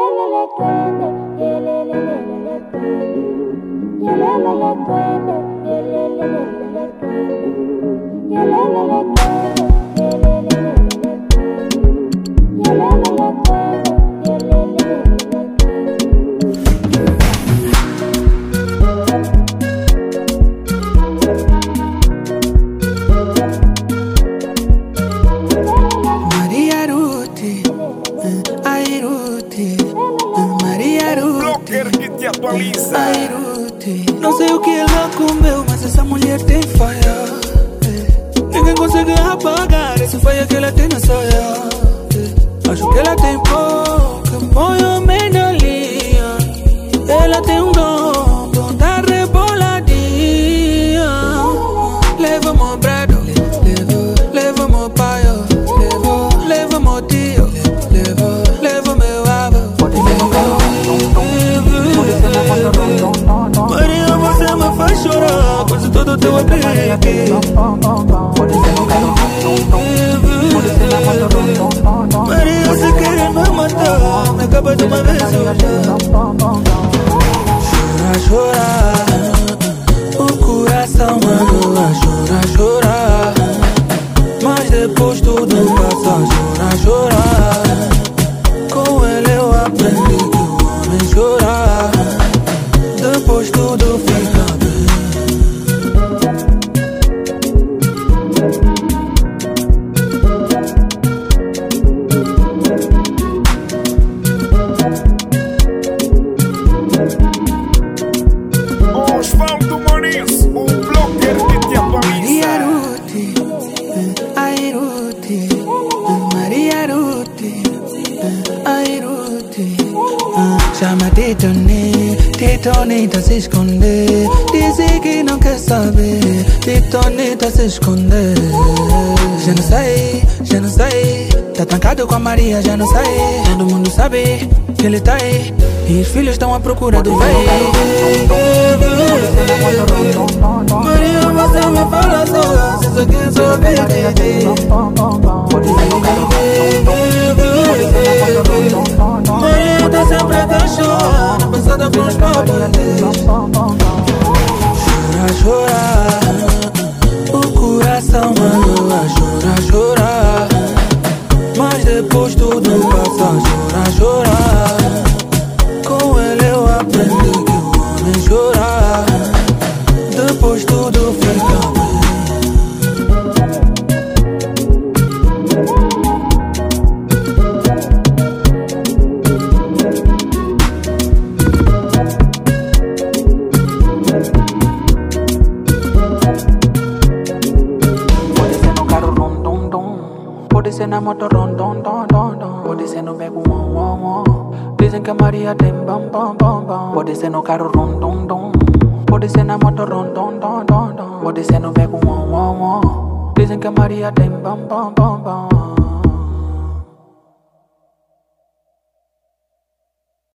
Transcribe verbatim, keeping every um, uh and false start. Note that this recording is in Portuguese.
Não sei o que ela comeu, mas essa mulher tem falha. Ninguém consegue apagar esse falha que ela tem na saia. Acho que ela tem pouco, põe o meio na linha. Ela tem um dom, dom da reboladinha. Leva-me brado, leva-me pai, leva-me tio, leva-me aba. Maria, você me faz chorar, quase todo teu abrigo. Maria, se quer me matar, me acaba de uma vez hoje. Chora, chora, o coração manda chora, chora. Mas depois tudo passa, chora, chora. Com ele eu aprendi que o homem chora. Depois tudo fica bem. Osvaldo Moniz, o blogueiro que te atualiza. Maria Ruth, ai Ruth, Maria Ruth, ai Ruth. Chama Titone, Titone tá se esconder. Diz que não quer saber, Titone tá se esconder. Já não sei, já não sei. Tá trancado com a Maria, já não sei. Todo mundo sabe que ele tá aí e os filhos estão à procura do véi. Maria, você me fala só, se só quer saber. Maria tá sempre a cachorra, passada com os pobres. Chora, chora, o coração manda chora, chora. Mas depois tudo passa, chora, chora. Com ele eu aprendi que o homem chora. Depois tudo fica bem. Pode ser na moto ron, don, don, don, don. Pode ser no beco, wom, wom, wom. Dizem que a Maria tem bom, bom, bom, bom. Pode ser no carro ron, don, don. Pode ser na moto ron, don, don, don, don. Pode ser no beco, wom, wom, wom. Dizem que a Maria tem bom, bom, bom, bom.